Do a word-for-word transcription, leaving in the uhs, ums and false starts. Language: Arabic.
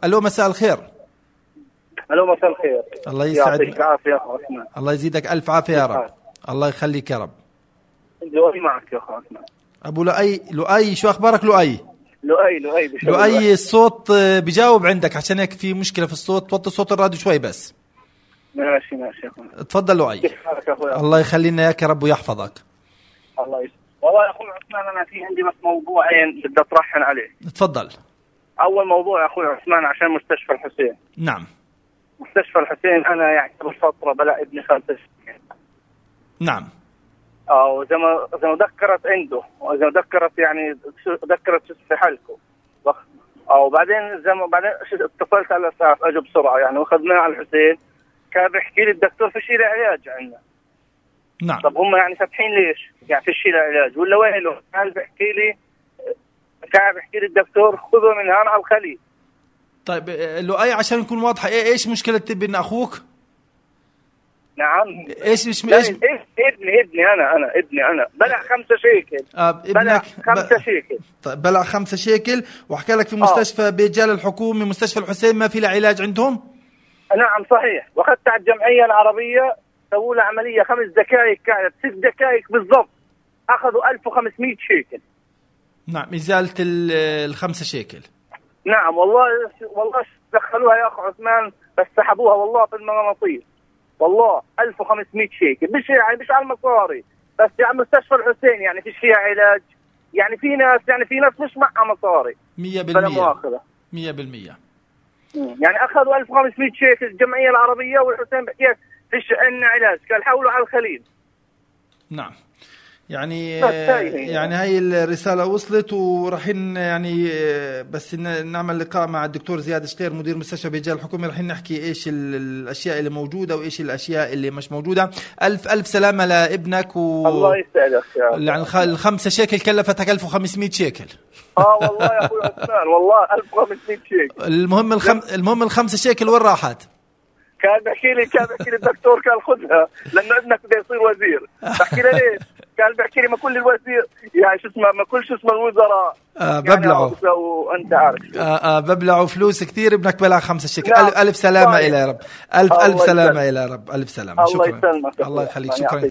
الو مساء الخير. الو مساء الخير. الله يسعدك. يعطيك العافيه يا اخو عثمان. الله يزيدك الف عافيه يا رب. الله يخليك يا رب. لؤي معك يا اخو عثمان. ابو لؤي. لؤي شو اخبارك لؤي؟ لؤي لؤي لؤي الصوت بجاوب عندك، عشان هيك في مشكله في الصوت. وطي صوت الراديو شوي بس. ماشي ماشي يا اخوي. تفضل لؤي. كيف حالك يا اخوي؟ الله يخلينا اياك يا رب ويحفظك. الله يسلمك. والله يا اخوي عثمان انا في عندي بس موضوعين بدي اطرحهم عليه. تفضل. اول موضوع يا اخوي عثمان عشان مستشفى الحسين. نعم. مستشفى الحسين انا يعني قبل فتره بلا ابني خمسة سنين. نعم. اه زي ما زي ما ذكرت عنده، وزي ما ذكرت يعني ذكرت في حلقه. او بعدين زي ما بعدين اتصلت على الاسعاف اجوا بسرعه يعني واخذناه على الحسين. كان بيحكي لي الدكتور في شيء علاج عندنا. نعم. طب هم يعني فاتحين ليش؟ يعني في شيء علاج ولا وين له؟ كان بيحكي لي كان بيحكي لي الدكتور خذه من هون على الخليل. طيب لؤي عشان نكون واضحه، ايش مشكله ابن اخوك؟ نعم. ايش مش ايش ايش ابني ابني انا انا ابني انا بلع خمسة شيكل. آه ابنك خمسة شيكل. طيب بلع خمسة شيكل وحكى لك في مستشفى آه. بجال الحكومي مستشفى الحسين ما في له علاج عندهم؟ نعم صحيح. واخذت على الجمعيه العربيه سووا له عمليه خمس دقائق كانت ست دقائق بالضبط اخذوا ألف وخمسمائة شيكل. نعم ازاله الخمسة شيكل. نعم والله والله دخلوها يا اخو عثمان بس سحبوها والله في المغناطيس. والله ألف وخمسمائة شيكل مش يعني مش على المصاري بس يعني مستشفى الحسين يعني فيش فيها علاج يعني في ناس يعني في ناس مش معها مصاري مية بالمية مية بالمية يعني أخذوا ألف وخمسمائة شيكل الجمعية العربية والحسين بحكي فيش عندنا علاج قال حولوا على الخليل. نعم يعني يعني هاي الرسالة وصلت وراح يعني بس نعمل لقاء مع الدكتور زياد شقير مدير مستشفى بجال الحكومي راح نحكي ايش الاشياء اللي موجودة وايش الاشياء اللي مش موجودة. الف الف سلامة لابنك و الله يسعدك يا رب. يعني الخمسة شيكل كلفتك ألف وخمسمائة شيكل. اه والله يا اخوي عثمان والله ألف وخمسمائة شيكل. المهم الخم... المهم الخمسة شيكل وين راحت؟ كان بحكي لي كان بحكي لي الدكتور كان خذها لانه ابنك بده يصير وزير. بحكي له ليش؟ كان بحكي لي ما كل الوزير يعني شو اسمه ما كل شو اسمه الوزراء آه ببلعوا يعني وانت عارف آه آه ببلعوا فلوس كثير. ابنك بلع خمسة شيكل. ألف, ألف سلامة إلى رب. ألف ألف سلامة إلى رب. ألف سلامة. الله شكرا. يسلمك. الله يخليك. شكرا.